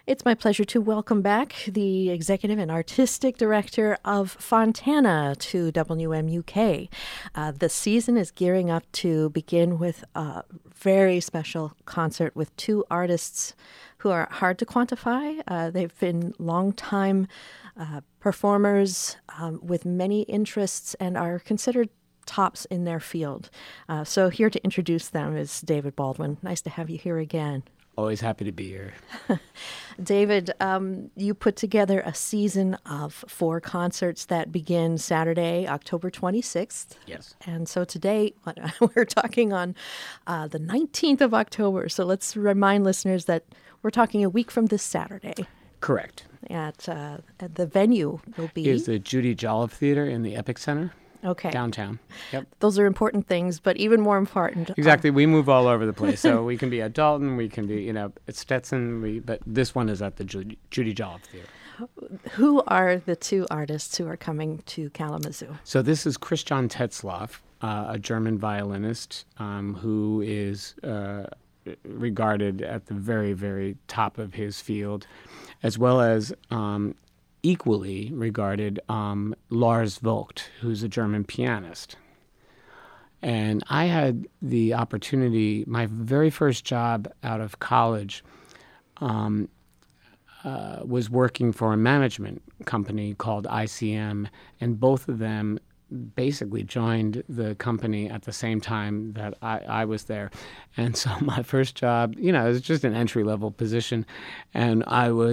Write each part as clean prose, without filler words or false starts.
It's my pleasure to welcome back the executive and artistic director of Fontana to WMUK. The season is gearing up to begin with a very special concert with two artists who are hard to quantify. They've been longtime performers with many interests and are considered tops in their field. So here to introduce them is David Baldwin. Nice to have you here again. Always happy to be here. David, you put together a season of 4 concerts that begin Saturday, October 26th. Yes. And so today we're talking on the 19th of October. So let's remind listeners that we're talking a week from this Saturday. Correct. At the venue will be... Is the Judy Jolliffe Theater in the Epic Center. Okay. Downtown. Yep. Those are important things, but even more important. Exactly. We move all over the place. So we can be at Dalton, we can be, at Stetson, but this one is at the Judy Jolliffe Theater. Who are the two artists who are coming to Kalamazoo? So this is Christian Tetzlaff, a German violinist who is regarded at the very, very top of his field, as well as equally regarded Lars Vogt, who's a German pianist. And I had the opportunity, my very first job out of college was working for a management company called ICM, and both of them basically joined the company at the same time that I was there. And so my first job, it was just an entry-level position, and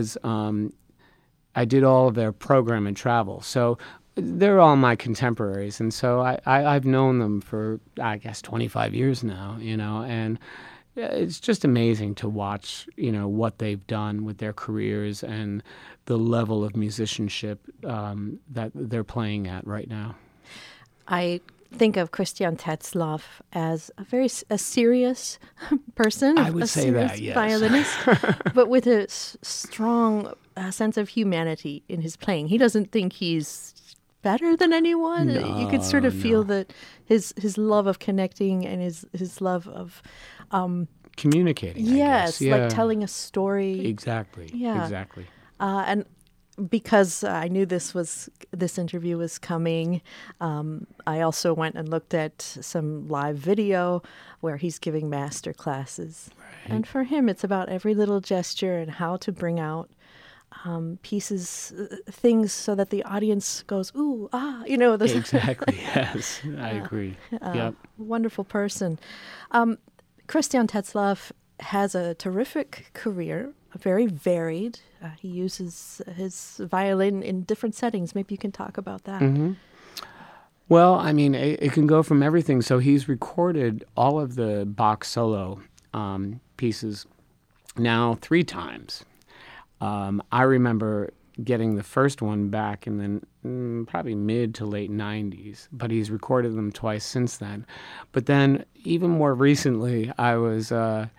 I did all of their program and travel. So they're all my contemporaries. And so I've known them for, 25 years now, and it's just amazing to watch, what they've done with their careers and the level of musicianship that they're playing at right now. I think of Christian Tetzlaff as a serious person, I would say that, yes. Violinist, but with a strong sense of humanity in his playing. He doesn't think he's better than anyone. No, you could sort of feel that his love of connecting and his love of communicating. Yes, yeah. like telling a story. Exactly. Yeah. Exactly. And because I knew this interview was coming, I also went and looked at some live video where he's giving master classes. Right. And for him, it's about every little gesture and how to bring out pieces, things so that the audience goes, ooh, ah, Exactly, yes, I agree. Yep. Wonderful person. Christian Tetzlaff has a terrific career, very varied. He uses his violin in different settings. Maybe you can talk about that. Mm-hmm. Well, it can go from everything. So he's recorded all of the Bach solo pieces now 3 times. I remember getting the first one back in the probably mid to late 90s, but he's recorded them twice since then. But then even more recently, I was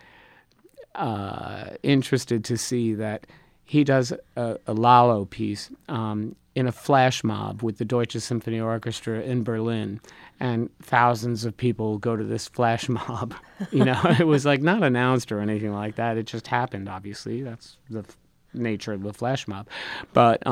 interested to see that he does a Lalo piece in a flash mob with the Deutsche Symphony Orchestra in Berlin, and thousands of people go to this flash mob. It was like not announced or anything like that. It just happened, obviously. That's the nature of the flash mob. But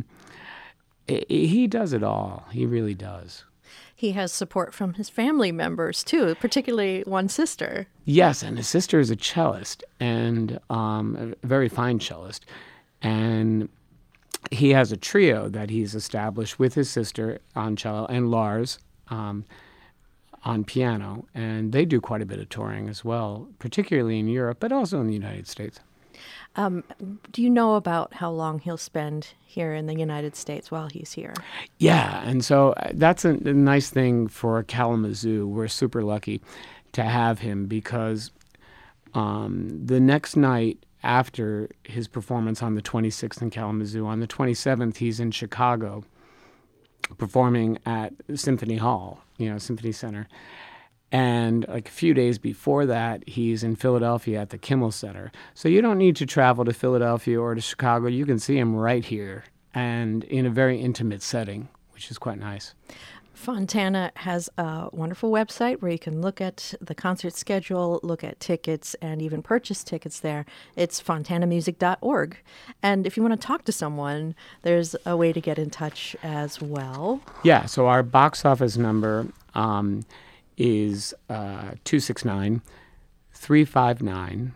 he does it all. He really does. He has support from his family members, too, particularly one sister. Yes, and his sister is a cellist, and a very fine cellist. And he has a trio that he's established with his sister on cello and Lars on piano. And they do quite a bit of touring as well, particularly in Europe, but also in the United States. Do you know about how long he'll spend here in the United States while he's here? Yeah, and so that's a nice thing for Kalamazoo. We're super lucky to have him because the next night after his performance on the 26th in Kalamazoo, on the 27th, he's in Chicago performing at Symphony Hall, Symphony Center. And like a few days before that, he's in Philadelphia at the Kimmel Center. So you don't need to travel to Philadelphia or to Chicago. You can see him right here and in a very intimate setting, which is quite nice. Fontana has a wonderful website where you can look at the concert schedule, look at tickets, and even purchase tickets there. It's fontanamusic.org. And if you want to talk to someone, there's a way to get in touch as well. Yeah, so our box office number is 269 359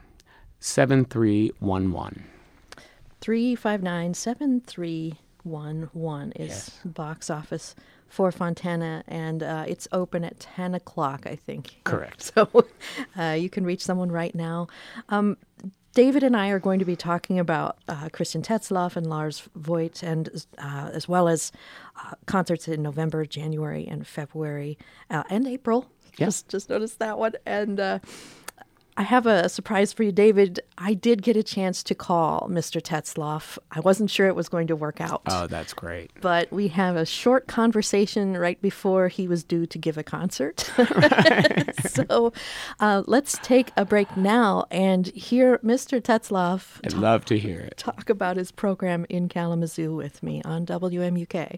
7311. 359-7311 is Yes. box office for Fontana, and it's open at 10 o'clock, I think. Correct. So you can reach someone right now. David and I are going to be talking about Christian Tetzlaff and Lars Voigt, and as well as concerts in November, January, and February, and April. Yes. Just noticed that one. And I have a surprise for you, David. I did get a chance to call Mr. Tetzlaff. I wasn't sure it was going to work out. Oh, that's great. But we have a short conversation right before he was due to give a concert. So let's take a break now and hear Mr. Tetzlaff I'd love to hear it. talk about his program in Kalamazoo with me on WMUK.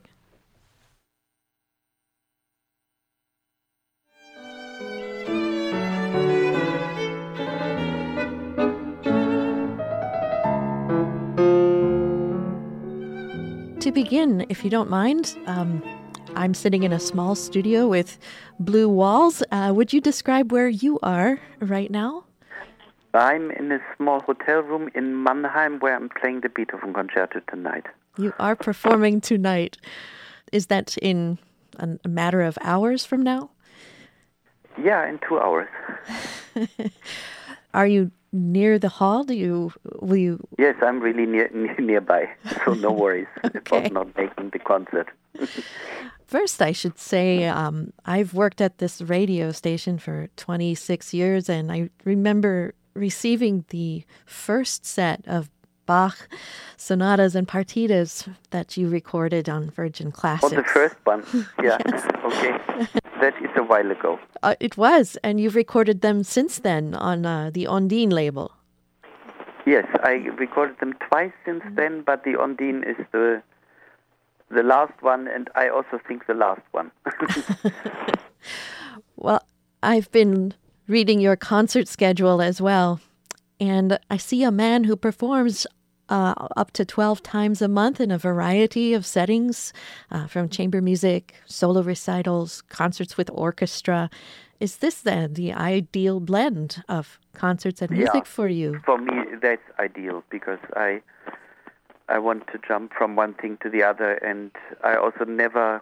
To begin, if you don't mind, I'm sitting in a small studio with blue walls. Would you describe where you are right now? I'm in a small hotel room in Mannheim where I'm playing the Beethoven Concerto tonight. You are performing tonight. Is that in a matter of hours from now? Yeah, in 2 hours. Are you near the hall? Will you? Yes, I'm really nearby, so no worries Okay. about not making the concert. First, I should say I've worked at this radio station for 26 years, and I remember receiving the first set of Bach sonatas and partitas that you recorded on Virgin Classics. Oh, the first one. Yeah, Yes. Okay. That is a while ago. It was, and you've recorded them since then on the Ondine label. Yes, I recorded them twice since then, but the Ondine is the last one, and I also think the last one. Well, I've been reading your concert schedule as well, and I see a man who performs up to 12 times a month in a variety of settings, from chamber music, solo recitals, concerts with orchestra. Is this then the ideal blend of concerts and music for you? For me, that's ideal because I want to jump from one thing to the other, and I also never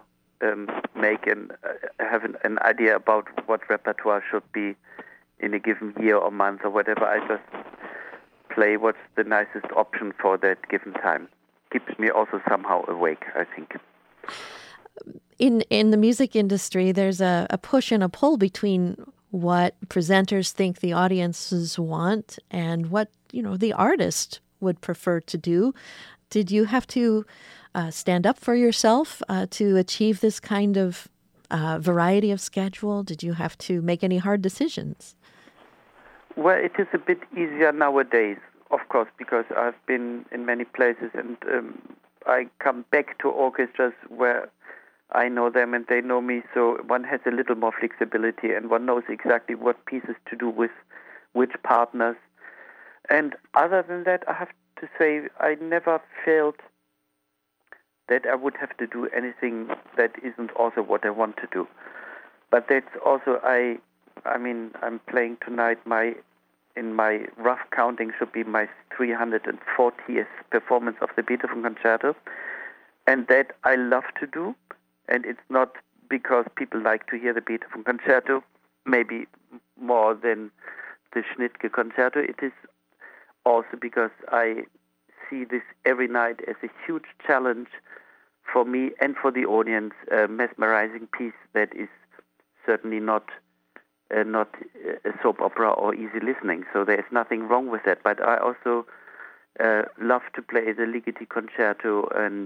have an idea about what repertoire should be in a given year or month or whatever. I just play what's the nicest option for that given time. Keeps me also somehow awake, I think. In the music industry, there's a push and a pull between what presenters think the audiences want and what the artist would prefer to do. Did you have to stand up for yourself to achieve this kind of variety of schedule? Did you have to make any hard decisions? Well, it is a bit easier nowadays, of course, because I've been in many places and I come back to orchestras where I know them and they know me, so one has a little more flexibility and one knows exactly what pieces to do with which partners. And other than that, I have to say I never felt that I would have to do anything that isn't also what I want to do. But that's also, I'm playing tonight, in my rough counting, should be my 340th performance of the Beethoven Concerto. And that I love to do. And it's not because people like to hear the Beethoven Concerto, maybe more than the Schnittke Concerto. It is also because I see this every night as a huge challenge for me and for the audience, a mesmerizing piece that is certainly not a soap opera or easy listening. So there is nothing wrong with that. But I also love to play the Ligeti Concerto and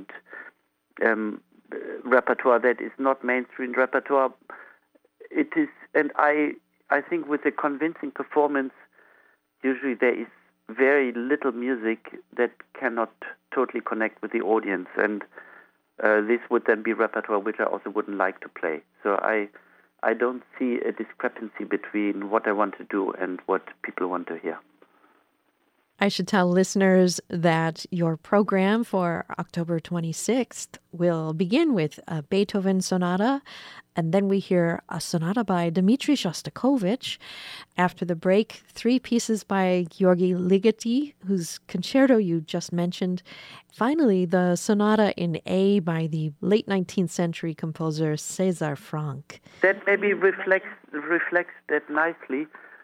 repertoire that is not mainstream repertoire. It is, and I think with a convincing performance, usually there is very little music that cannot totally connect with the audience. And this would then be repertoire which I also wouldn't like to play. So I don't see a discrepancy between what I want to do and what people want to hear. I should tell listeners that your program for October 26th will begin with a Beethoven sonata, and then we hear a sonata by Dmitri Shostakovich. After the break, 3 pieces by György Ligeti, whose concerto you just mentioned. Finally, the sonata in A by the late 19th century composer César Franck. That maybe reflects that nicely.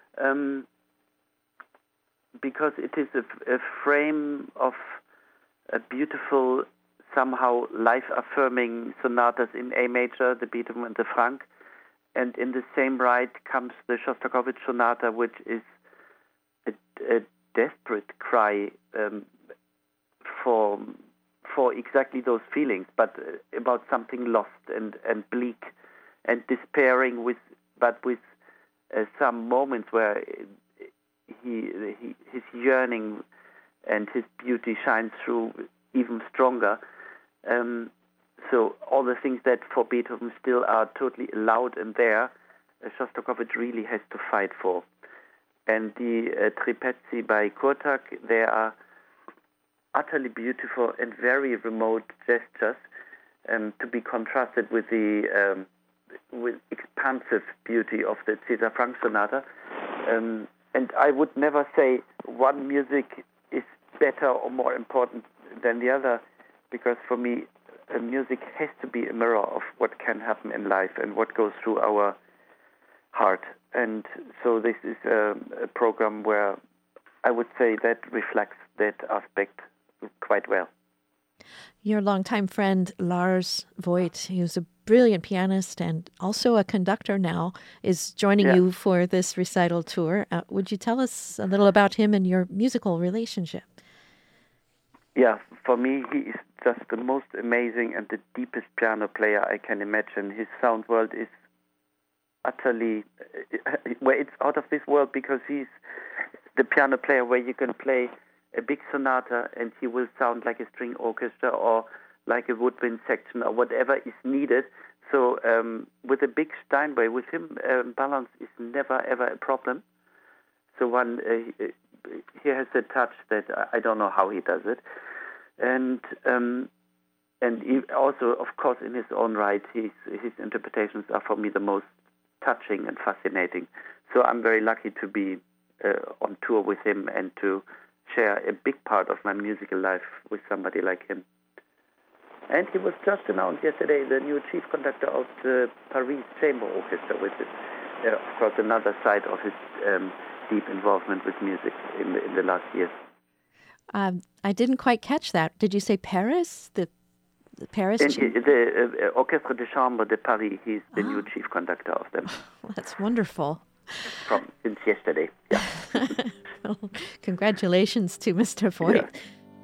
Because it is a frame of a beautiful, somehow life-affirming sonatas in A major, the Beethoven and the Franck, and in the same right comes the Shostakovich sonata, which is a desperate cry for exactly those feelings, but about something lost and bleak and despairing, with some moments where his yearning and his beauty shines through even stronger. So all the things that for Beethoven still are totally allowed and there, Shostakovich really has to fight for. And the Tripezzi by Kurtak, they are utterly beautiful and very remote gestures, to be contrasted with the with expansive beauty of the César Franck sonata. And I would never say one music is better or more important than the other, because for me, music has to be a mirror of what can happen in life and what goes through our heart. And so this is a program where I would say that reflects that aspect quite well. Your longtime friend Lars Voigt, who's a brilliant pianist and also a conductor now, is joining you for this recital tour. Would you tell us a little about him and your musical relationship? Yeah, for me, he is just the most amazing and the deepest piano player I can imagine. His sound world is utterly, where it's out of this world, because he's the piano player where you can play a big sonata and he will sound like a string orchestra or like a woodwind section or whatever is needed. So with a big Steinway, with him, balance is never ever a problem. So he has a touch that I don't know how he does it. And he also, of course, in his own right, his interpretations are for me the most touching and fascinating. So I'm very lucky to be on tour with him and to share a big part of my musical life with somebody like him. And he was just announced yesterday the new chief conductor of the Paris Chamber Orchestra, which is, of course, another side of his deep involvement with music in the last years. I didn't quite catch that. Did you say Paris? The Paris? The Orchestre de Chambre de Paris. He's the new chief conductor of them. That's wonderful. Since yesterday. Yeah. Well, congratulations to Mr. Voigt. Yeah.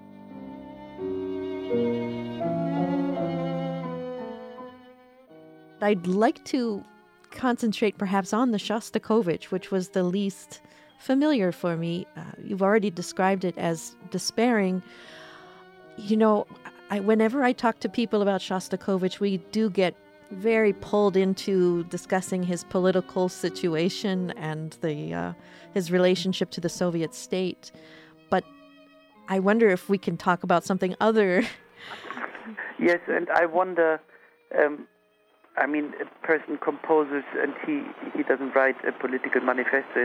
I'd like to concentrate perhaps on the Shostakovich, which was the least familiar for me. You've already described it as despairing. You know, whenever I talk to people about Shostakovich, we do get very pulled into discussing his political situation and his relationship to the Soviet state. But I wonder if we can talk about something other. Yes, and I wonder, a person composes and he doesn't write a political manifesto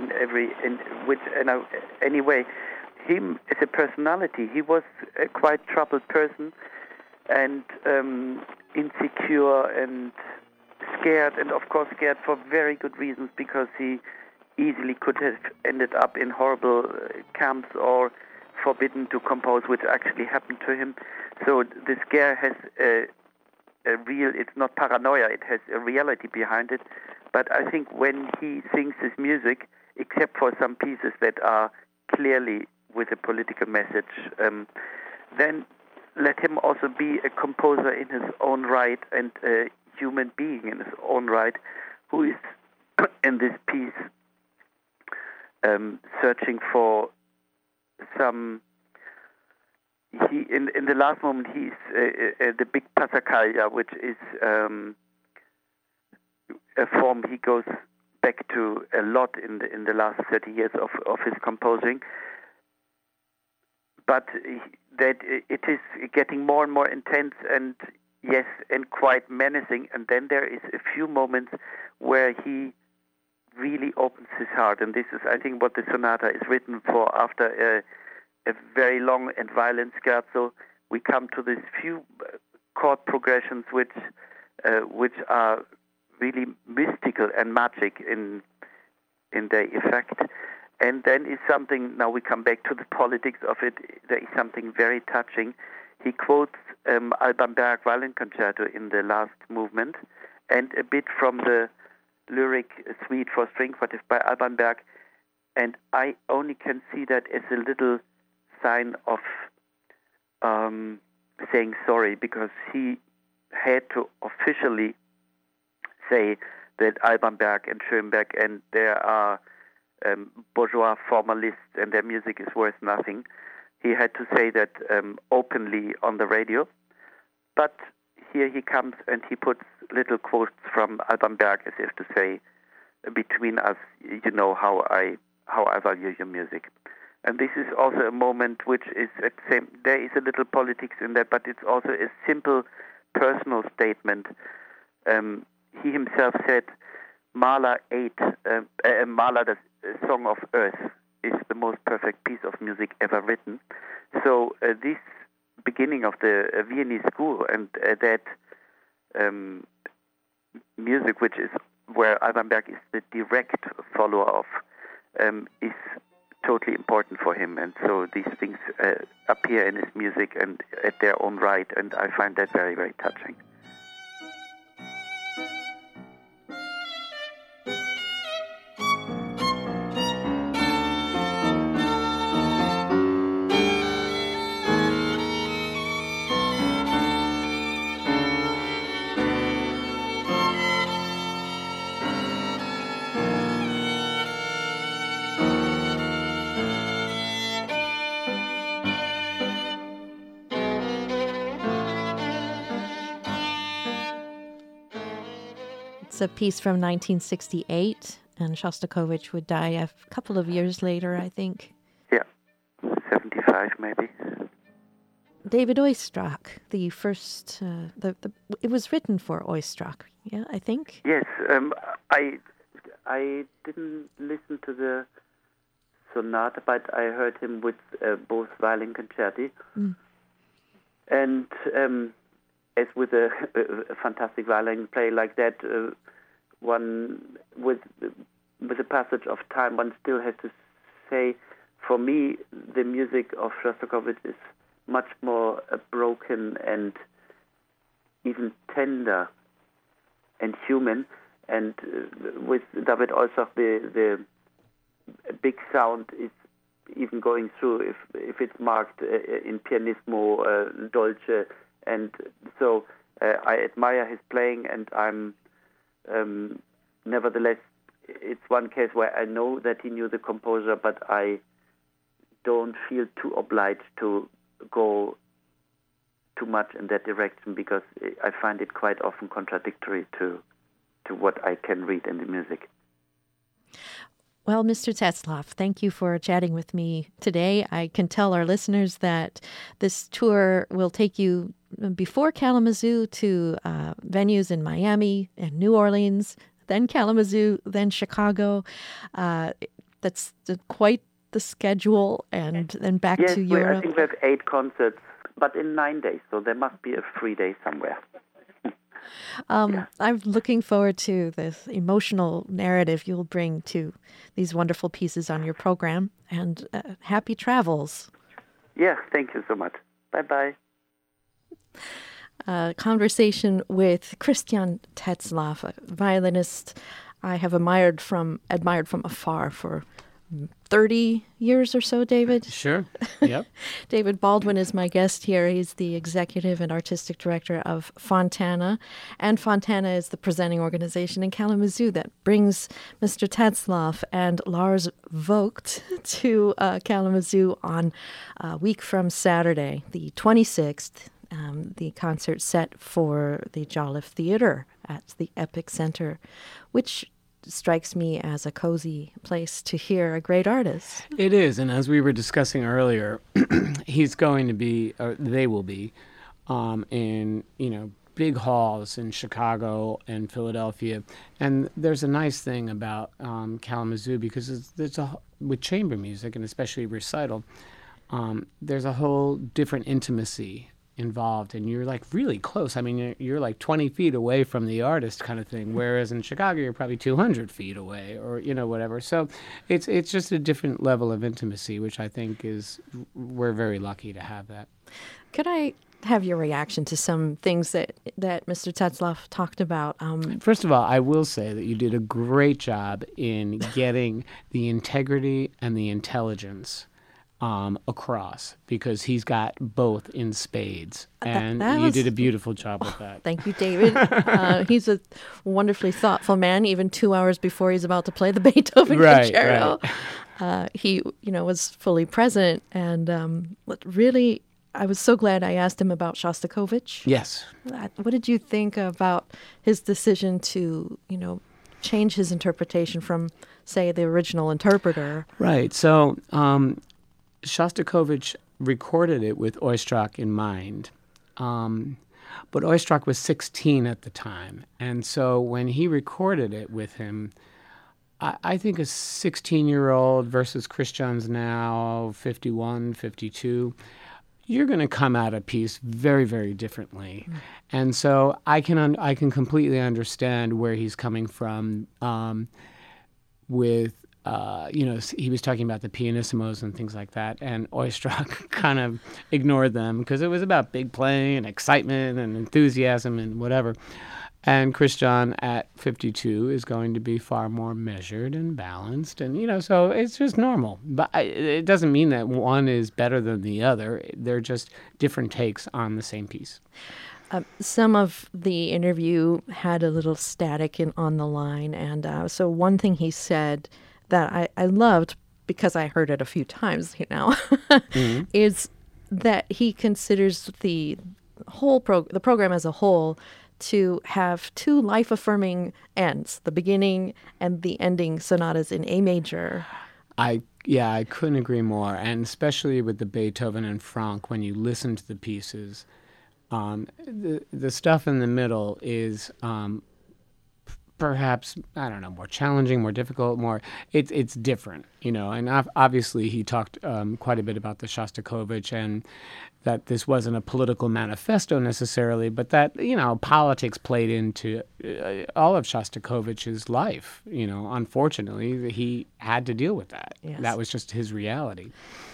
anyway. Him as a personality, he was a quite troubled person and insecure and scared, and of course scared for very good reasons, because he easily could have ended up in horrible camps or forbidden to compose, which actually happened to him. So the scare has a real, it's not paranoia, it has a reality behind it. But I think when he sings his music, except for some pieces that are clearly with a political message, then let him also be a composer in his own right and a human being in his own right, who is in this piece searching for some he in the last moment he's the big Passacaglia, which is a form he goes back to a lot in the last 30 years of his composing. But that it is getting more and more intense and yes, and quite menacing. And then there is a few moments where he really opens his heart. And this is, I think, what the sonata is written for. After a very long and violent scherzo, we come to these few chord progressions which are really mystical and magic in their effect. And then is something, now we come back to the politics of it, there is something very touching. He quotes Alban Berg Violin Concerto in the last movement, and a bit from the lyric Suite for String Quartet by Alban Berg, and I only can see that as a little sign of saying sorry, because he had to officially say that Alban Berg and Schoenberg and there are bourgeois formalists and their music is worth nothing. He had to say that openly on the radio. But here he comes and he puts little quotes from Alban Berg as if to say, between us, you know how I value your music. And this is also a moment which is at the same, there is a little politics in that, but it's also a simple personal statement. He himself said, Mahler ate, Mahler, the Song of Earth, is the most perfect piece of music ever written. So this beginning of the Viennese school and that music, which is where Alban Berg is the direct follower of, is totally important for him. And so these things appear in his music and at their own right, and I find that very, very touching. It's a piece from 1968, and Shostakovich would die a couple of years later, I think. Yeah, 75 maybe. David Oistrakh, the first, it was written for Oistrakh, yeah, I think? Yes, I didn't listen to the sonata, but I heard him with both violin concerti. Mm. And as with a fantastic violin play like that, one with the passage of time, one still has to say, for me, the music of Shostakovich is much more broken and even tender and human. And with David Oistrakh, the big sound is even going through if it's marked in pianissimo, dolce. And so I admire his playing, and I'm nevertheless, it's one case where I know that he knew the composer, but I don't feel too obliged to go too much in that direction, because I find it quite often contradictory to what I can read in the music. Well, Mr. Tetzlaff, thank you for chatting with me today. I can tell our listeners that this tour will take you before Kalamazoo to venues in Miami and New Orleans, then Kalamazoo, then Chicago. That's quite the schedule, and then back to Europe. I think we have 8 concerts, but in 9 days, so there must be a free day somewhere. I'm looking forward to this emotional narrative you'll bring to these wonderful pieces on your program, and happy travels. Yeah, thank you so much. Bye-bye. Conversation with Christian Tetzlaff, a violinist I have admired from afar for 30 years or so, David. Sure. Yep. David Baldwin is my guest here. He's the executive and artistic director of Fontana. And Fontana is the presenting organization in Kalamazoo that brings Mr. Tetzlaff and Lars Vogt to Kalamazoo on a week from Saturday, the 26th. The concert set for the Jolliffe Theater at the Epic Center, which strikes me as a cozy place to hear a great artist. It is, and as we were discussing earlier, he's going to be, or they will be, in big halls in Chicago and Philadelphia. And there's a nice thing about Kalamazoo because with chamber music and especially recital, there's a whole different intimacy involved, and you're like really close. I mean, you're like 20 feet away from the artist kind of thing, whereas in Chicago you're probably 200 feet away or whatever. So it's just a different level of intimacy, which I think we're very lucky to have that. Could I have your reaction to some things that Mr. Tetzlaff talked about? First of all, I will say that you did a great job in getting the integrity and the intelligence across, because he's got both in spades, and you did a beautiful job with that. Thank you, David. He's a wonderfully thoughtful man. Even 2 hours before he's about to play the Beethoven concerto, he was fully present, and really, I was so glad I asked him about Shostakovich. Yes. What did you think about his decision to change his interpretation from, say, the original interpreter? Right. So Shostakovich recorded it with Oistrakh in mind, but Oistrakh was 16 at the time, and so when he recorded it with him, I think a 16-year-old versus Christian's now 51, 52, you're going to come at a piece very, very differently, and so I can completely understand where he's coming from with. He was talking about the pianissimos and things like that, and Oistrakh kind of ignored them because it was about big playing and excitement and enthusiasm and whatever. And Christian at 52 is going to be far more measured and balanced, and so it's just normal. But it doesn't mean that one is better than the other. They're just different takes on the same piece. Some of the interview had a little static on the line, and so one thing he said that I loved, because I heard it a few times mm-hmm. is that he considers the whole the program as a whole to have two life-affirming ends, the beginning and the ending sonatas in A major. I couldn't agree more, and especially with the Beethoven and Franck, when you listen to the pieces, the stuff in the middle is perhaps, I don't know, more challenging, more difficult, it's different, and obviously he talked quite a bit about the Shostakovich, and that this wasn't a political manifesto necessarily, but that, politics played into all of Shostakovich's life. Unfortunately, he had to deal with that. Yes. That was just his reality.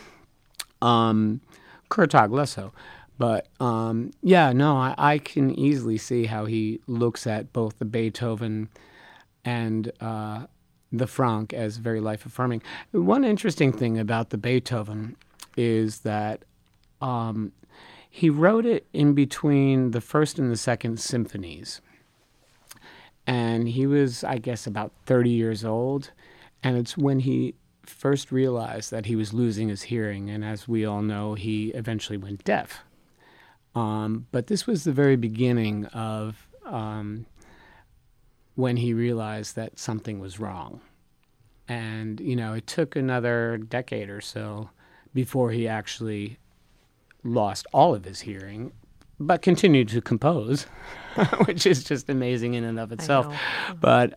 Kurtág less so. But, I can easily see how he looks at both the Beethoven and the Franck as very life-affirming. One interesting thing about the Beethoven is that he wrote it in between the first and the second symphonies. And he was, I guess, about 30 years old. And it's when he first realized that he was losing his hearing. And as we all know, he eventually went deaf. But this was the very beginning of when he realized that something was wrong. And, it took another decade or so before he actually lost all of his hearing, but continued to compose, which is just amazing in and of itself. But,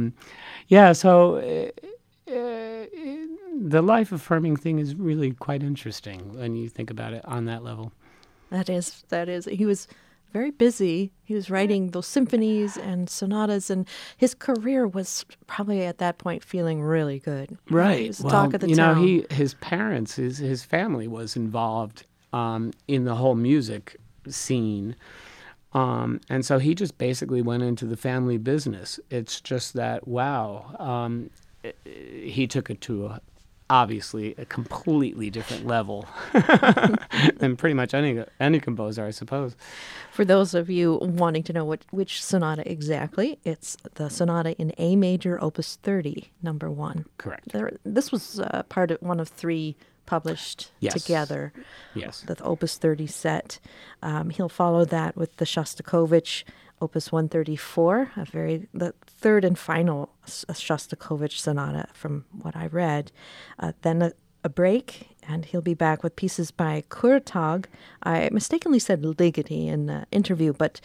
so the life-affirming thing is really quite interesting when you think about it on that level. That is. He was very busy. He was writing those symphonies and sonatas, and his career was probably at that point feeling really good. Right. He was the talk of the town. His parents, his family was involved in the whole music scene, and so he just basically went into the family business. It's just that, he took it to obviously a completely different level than pretty much any composer, I suppose. For those of you wanting to know which sonata exactly, it's the sonata in A major, Opus 30, number 1. Correct. This was part of one of 3 published together. Yes. The Opus 30 set. He'll follow that with the Shostakovich Opus 134, the third and final Shostakovich sonata from what I read. Then a break, and he'll be back with pieces by Kurtág. I mistakenly said Ligeti in the interview, but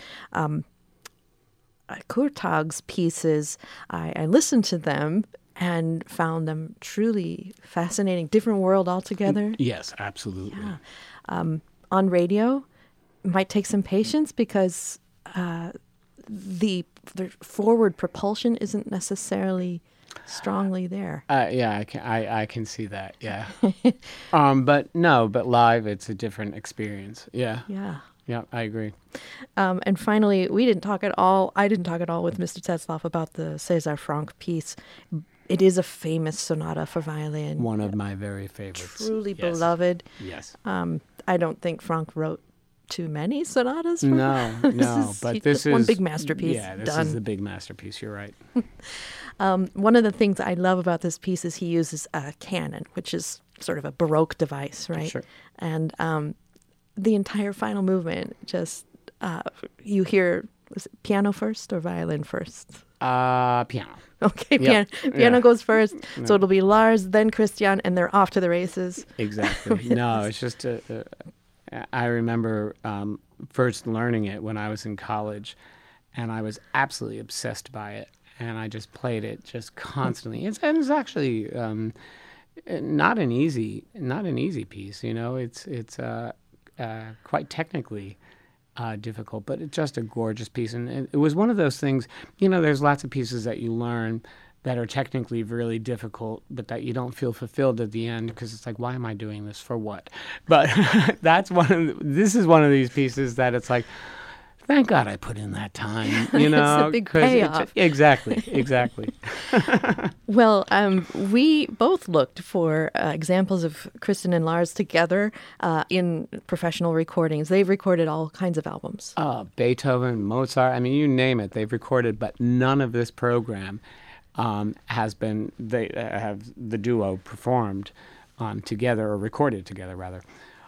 Kurtág's pieces, I listened to them and found them truly fascinating. Different world altogether. Yes, absolutely. Yeah. On radio, might take some patience because the forward propulsion isn't necessarily strongly there. Yeah, I can see that. Yeah. But live, it's a different experience. Yeah. Yeah. Yeah, I agree. And finally, I didn't talk at all with Mr. Tetzlaff about the César Franck piece. It is a famous sonata for violin. One of my very favorites. Truly beloved. Yes. I don't think Franck wrote too many sonatas. No, this is one big masterpiece. Yeah, this is the big masterpiece. You're right. One of the things I love about this piece is he uses a canon, which is sort of a Baroque device, right? Sure. And the entire final movement, just you hear, was it piano first or violin first? Piano. Okay, piano goes first, so it'll be Lars, then Christian, and they're off to the races. Exactly. No, it's just I remember first learning it when I was in college, and I was absolutely obsessed by it, and I just played it just constantly. It's actually not an easy piece. You know, it's quite technically difficult, but it's just a gorgeous piece, and it was one of those things. You know, there's lots of pieces that you learn that are technically really difficult, but that you don't feel fulfilled at the end because it's like, why am I doing this for what? But this is one of these pieces that it's like, thank God I put in that time, you know. It's a big payoff. Exactly. Well, we both looked for examples of Kristen and Lars together in professional recordings. They've recorded all kinds of albums. Beethoven, Mozart, I mean, you name it, they've recorded, but none of this program they have the duo performed together, or recorded together rather.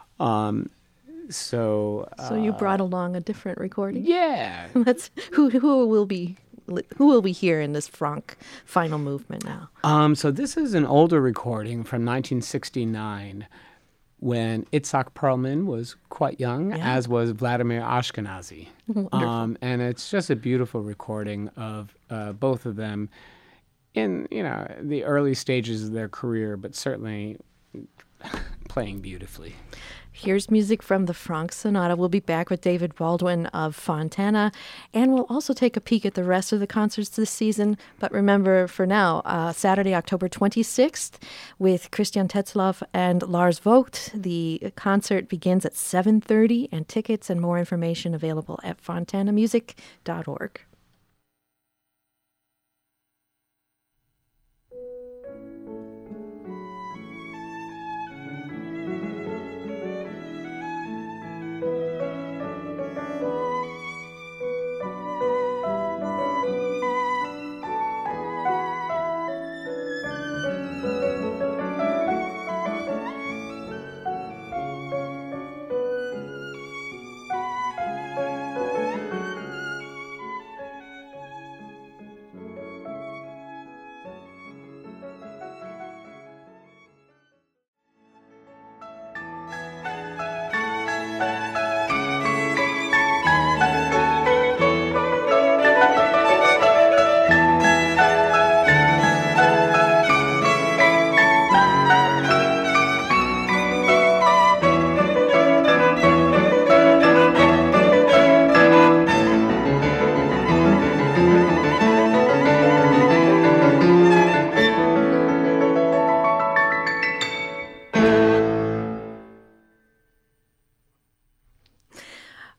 So you brought along a different recording. Yeah. Who will we hear in this Franck final movement now? So this is an older recording from 1969, when Itzhak Perlman was quite young, as was Vladimir Ashkenazy. And it's just a beautiful recording of both of them in, you know, the early stages of their career, but certainly playing beautifully. Here's music from the Franck Sonata. We'll be back with David Baldwin of Fontana, and we'll also take a peek at the rest of the concerts this season. But remember, for now, Saturday, October 26th, with Christian Tetzlaff and Lars Vogt. The concert begins at 7:30, and tickets and more information available at fontanamusic.org.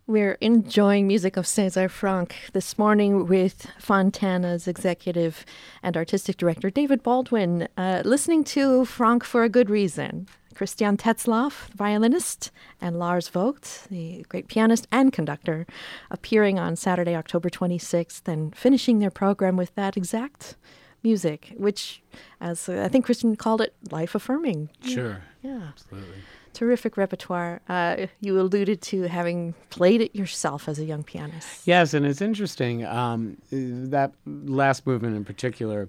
We're enjoying music of César Franck this morning with Fontana's executive and artistic director, David Baldwin, listening to Franck for a good reason. Christian Tetzlaff, violinist, and Lars Vogt, the great pianist and conductor, appearing on Saturday, October 26th, and finishing their program with that exact music, which, as I think Christian called it, life-affirming. Sure. Yeah. Absolutely. Terrific repertoire. You alluded to having played it yourself as a young pianist. Yes, and it's interesting. That last movement in particular,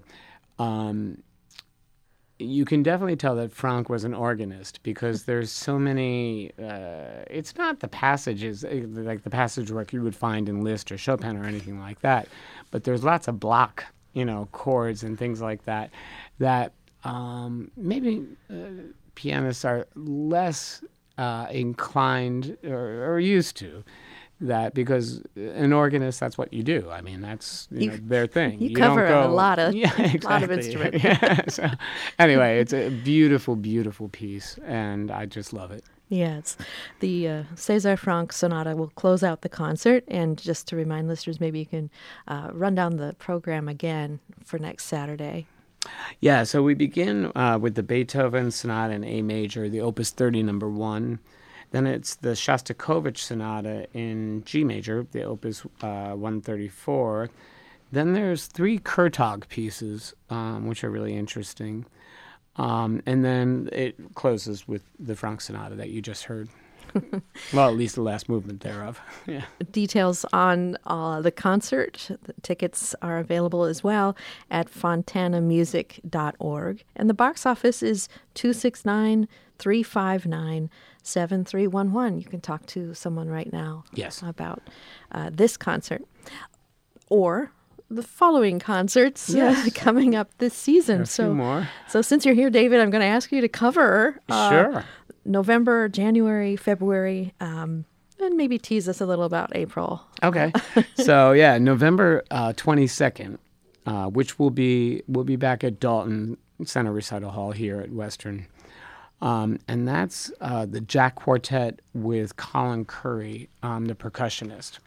you can definitely tell that Franck was an organist because there's so many. It's not the passages like the passage work you would find in Liszt or Chopin or anything like that, but there's lots of block, chords and things like that. That maybe pianists are less inclined or used to. That because an organist, that's what you do. I mean, that's their thing. You cover don't go, a lot of exactly. lot of instruments. Yeah, so, anyway, it's a beautiful, beautiful piece, and I just love it. Yes. The César Franck Sonata will close out the concert. And just to remind listeners, maybe you can run down the program again for next Saturday. Yeah, so we begin with the Beethoven Sonata in A major, the Opus 30, number 1. Then it's the Shostakovich Sonata in G major, the Opus 134. Then there's 3 Kurtog pieces, which are really interesting. And then it closes with the Franck Sonata that you just heard. Well, at least the last movement thereof. Yeah. Details on the concert, the tickets are available as well at fontanamusic.org. And the box office is 269-359-7311. You can talk to someone right now about this concert. Or the following concerts coming up this season. A few more. So since you're here, David, I'm going to ask you to cover Sure. November, January, February, and maybe tease us a little about April. Okay. So, November 22nd, which we'll be back at Dalton Center Recital Hall here at Western. And that's the Jack Quartet with Colin Currie, the percussionist.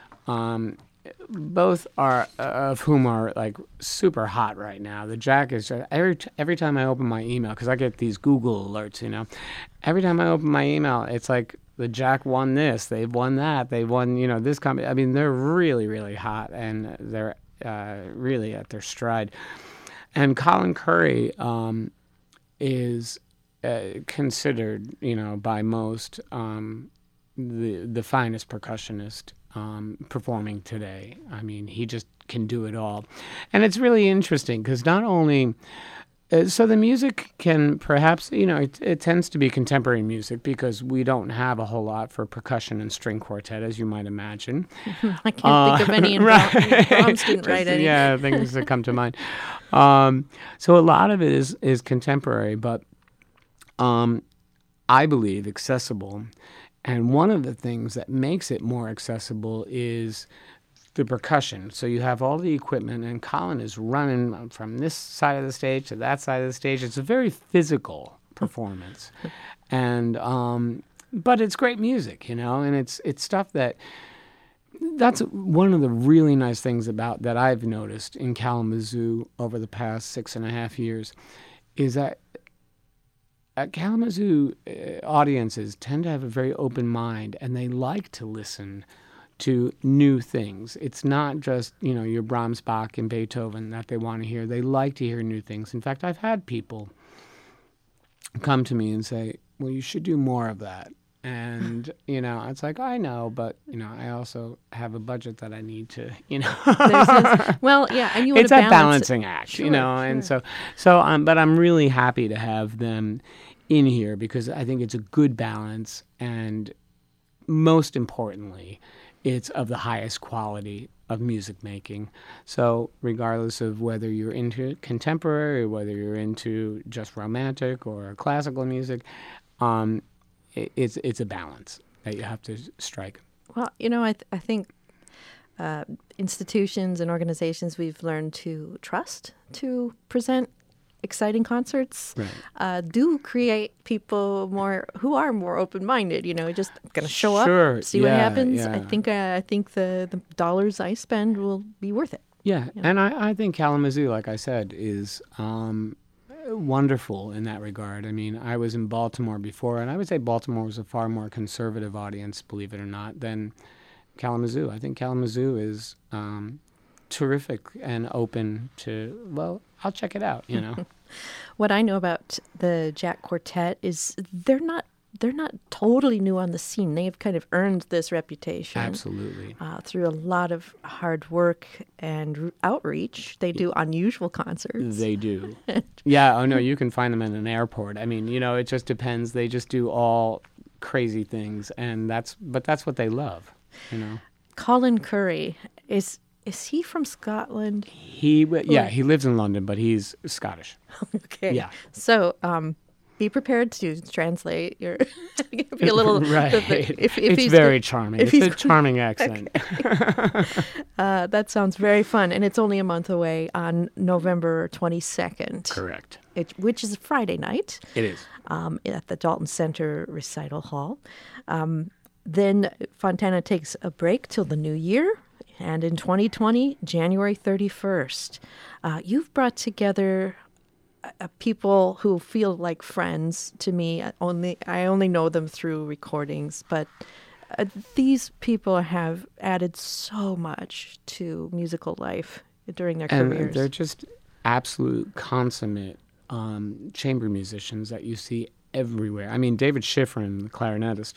Both are of whom are like super hot right now. The Jack is every time I open my email, because I get these Google alerts, every time I open my email, it's like the Jack won this, they've won that, they won this company. I mean, they're really, really hot, and they're really at their stride. And Colin Currie is considered, by most the finest percussionist performing today. I mean, he just can do it all. And it's really interesting because not only... so the music can perhaps, it tends to be contemporary music because we don't have a whole lot for percussion and string quartet, as you might imagine. I can't think of any in Brahms didn't write any. Yeah, things that come to mind. So a lot of it is contemporary, but I believe accessible. And one of the things that makes it more accessible is the percussion. So you have all the equipment, and Colin is running from this side of the stage to that side of the stage. It's a very physical performance, and but it's great music, and it's stuff that's one of the really nice things about that I've noticed in Kalamazoo over the past 6.5 years, is that at Kalamazoo, audiences tend to have a very open mind, and they like to listen to new things. It's not just, your Brahms, Bach, and Beethoven that they want to hear. They like to hear new things. In fact, I've had people come to me and say, well, you should do more of that. And, it's like, I know, but, I also have a budget that I need to, Well, yeah, and you want it's to balance a balancing act, Sure. And so, but I'm really happy to have them in here because I think it's a good balance, and most importantly, it's of the highest quality of music making. So regardless of whether you're into contemporary or whether you're into just romantic or classical music, it's a balance that you have to strike. Well, I think institutions and organizations we've learned to trust to present exciting concerts do create people who are more open-minded. Just going to show up, see what happens. Yeah. I think the dollars I spend will be worth it. Yeah, and I think Kalamazoo, like I said, is wonderful in that regard. I mean, I was in Baltimore before, and I would say Baltimore was a far more conservative audience, believe it or not, than Kalamazoo. I think Kalamazoo is terrific and open to, well, I'll check it out, What I know about the Jack Quartet is they're not totally new on the scene. They've kind of earned this reputation. Absolutely. Through a lot of hard work and outreach. They do unusual concerts. They do. Yeah, oh no, you can find them in an airport. I mean, it just depends. They just do all crazy things, and that's what they love, Colin Curry, is he from Scotland? He lives in London, but he's Scottish. Okay. Yeah. So, be prepared to translate your. Be a little right. If it's very charming. It's a charming accent. Okay. That sounds very fun, and it's only a month away on November 22nd. Correct. Which is a Friday night. It is. At the Dalton Center Recital Hall. Then Fontana takes a break till the new year, and in 2020, January 31st, you've brought together people who feel like friends to me. I only know them through recordings, but these people have added so much to musical life during their careers. And they're just absolute consummate chamber musicians that you see everywhere. I mean, David Schifrin, the clarinetist,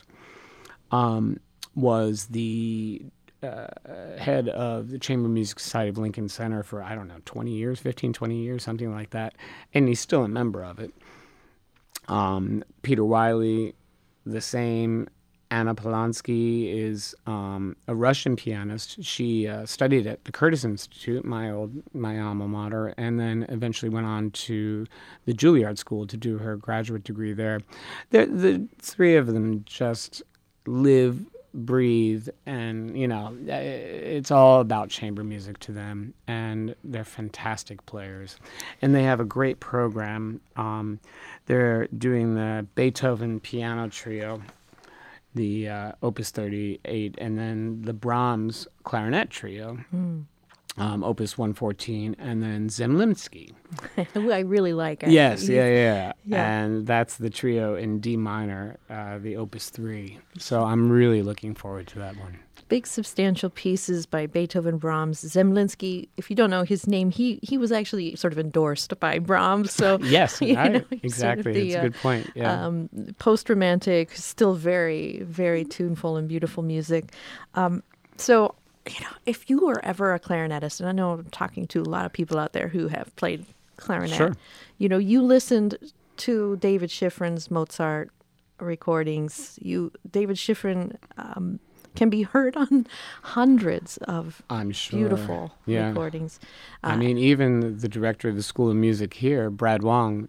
was the head of the Chamber Music Society of Lincoln Center for, 20 years, 20 years, something like that. And he's still a member of it. Peter Wiley, the same. Anna Polanski is a Russian pianist. She studied at the Curtis Institute, my alma mater, and then eventually went on to the Juilliard School to do her graduate degree there. The three of them just live, breathe, and it's all about chamber music to them, and they're fantastic players, and they have a great program. They're doing the Beethoven Piano Trio, the Opus 38, and then the Brahms Clarinet Trio, Opus 114, and then Zemlinsky. Who I really like. Yes, yeah. And that's the trio in D minor, the Opus 3. So I'm really looking forward to that one. Big substantial pieces by Beethoven, Brahms, Zemlinsky. If you don't know his name, he was actually sort of endorsed by Brahms. So yes, exactly. Sort of the, it's a good point. Yeah. Post-romantic, still very, very tuneful and beautiful music. So, if you were ever a clarinetist, and I know I'm talking to a lot of people out there who have played clarinet, sure. You listened to David Schifrin's Mozart recordings. David Schifrin can be heard on hundreds of beautiful recordings. I mean, even the director of the School of Music here, Brad Wong,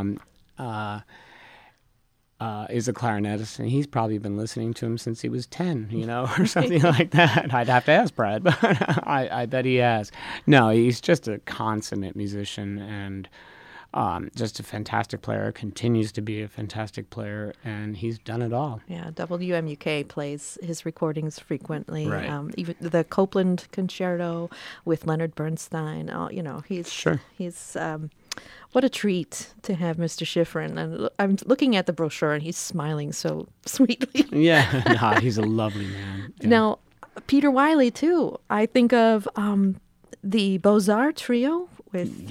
is a clarinetist, and he's probably been listening to him since he was 10, or something like that. I'd have to ask Brad, but I bet he has. No, he's just a consummate musician and just a fantastic player, continues to be a fantastic player, and he's done it all. Yeah, WMUK plays his recordings frequently. Right. Even the Copland Concerto with Leonard Bernstein. He's what a treat to have Mr. Schifrin. And I'm looking at the brochure, and he's smiling so sweetly. Yeah, he's a lovely man. Yeah. Now, Peter Wiley, too. I think of the Beaux-Arts Trio with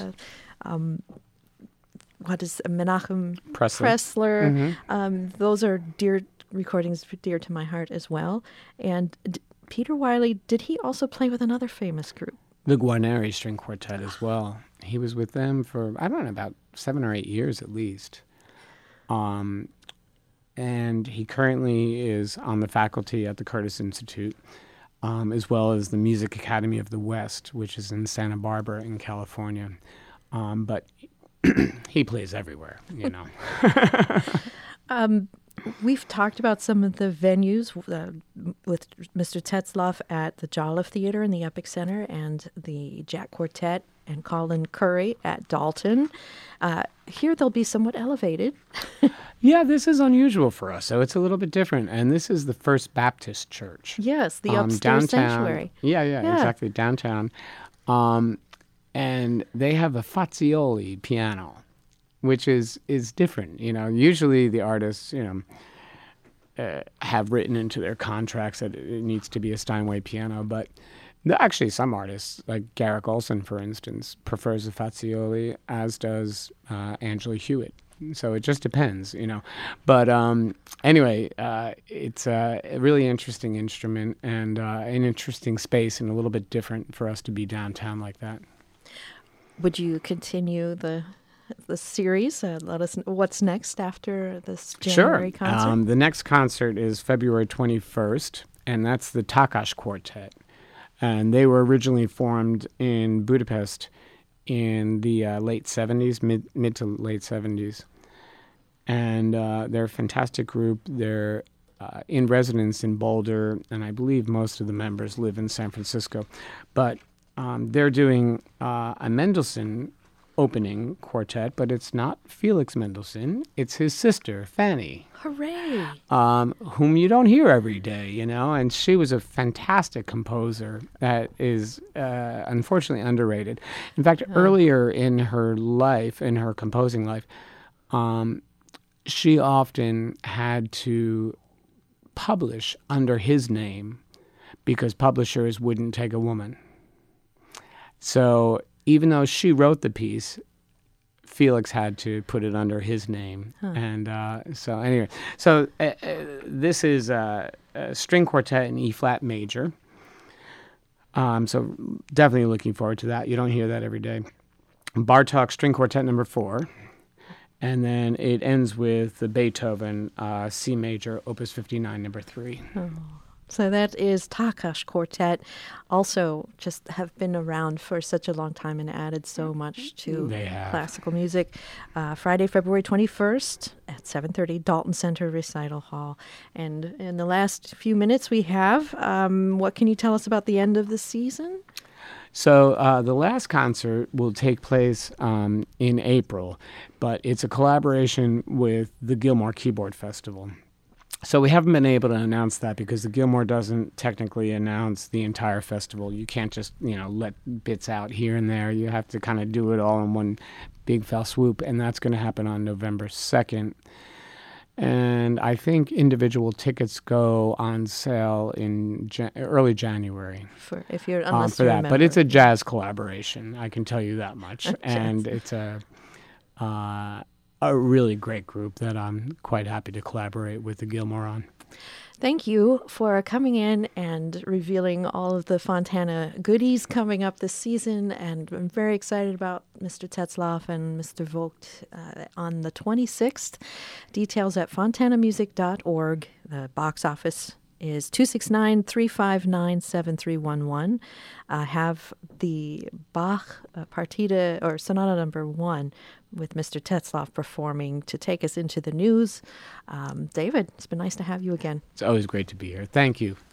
what is Menachem Pressler. Mm-hmm. Those are recordings dear to my heart as well. And Peter Wiley, did he also play with another famous group? The Guarneri String Quartet as well. He was with them for, about 7 or 8 years at least. And he currently is on the faculty at the Curtis Institute, as well as the Music Academy of the West, which is in Santa Barbara in California. But he plays everywhere, We've talked about some of the venues with Mr. Tetzlaff at the Jolliffe Theater and the Epic Center and the Jack Quartet and Colin Curry at Dalton. Here they'll be somewhat elevated. Yeah, this is unusual for us, so it's a little bit different. And this is the First Baptist Church. Yes, the upstairs sanctuary. Yeah, exactly, downtown. And they have a Fazioli piano, which is different. Usually the artists, have written into their contracts that it needs to be a Steinway piano, but actually some artists, like Garrick Olson, for instance, prefers the Fazioli, as does Angela Hewitt. So it just depends, But anyway, it's a really interesting instrument and an interesting space, and a little bit different for us to be downtown like that. Would you continue the series? Let us know what's next after this January concert. The next concert is February 21st, and that's the Takács Quartet. And they were originally formed in Budapest in the late 70s, mid to late 70s. And they're a fantastic group. They're in residence in Boulder, and I believe most of the members live in San Francisco. But they're doing a Mendelssohn opening quartet, but it's not Felix Mendelssohn. It's his sister, Fanny. Hooray! Whom you don't hear every day, and she was a fantastic composer that is unfortunately underrated. In fact, earlier in her life, in her composing life, she often had to publish under his name because publishers wouldn't take a woman. So even though she wrote the piece, Felix had to put it under his name. And so anyway, this is a string quartet in E-flat major. So definitely looking forward to that. You don't hear that every day. Bartók String Quartet number 4. And then it ends with the Beethoven C major, Opus 59, number 3. Oh. So that is Takács Quartet. Also, just have been around for such a long time and added so much to classical music. Friday, February 21st at 7:30, Dalton Center Recital Hall. And in the last few minutes we have, what can you tell us about the end of the season? So the last concert will take place in April, but it's a collaboration with the Gilmore Keyboard Festival. So we haven't been able to announce that because the Gilmore doesn't technically announce the entire festival. You can't just, let bits out here and there. You have to kind of do it all in one big fell swoop, and that's going to happen on November 2nd. And I think individual tickets go on sale in early January. If you're unless for you that, remember. But it's a jazz collaboration. I can tell you that much, and it's a really great group that I'm quite happy to collaborate with the Gilmore on. Thank you for coming in and revealing all of the Fontana goodies coming up this season. And I'm very excited about Mr. Tetzlaff and Mr. Vogt on the 26th. Details at fontanamusic.org. The box office is 269-359-7311. Have the Bach Partita or Sonata number 1 with Mr. Tetzlaff performing to take us into the news. David, it's been nice to have you again. It's always great to be here. Thank you.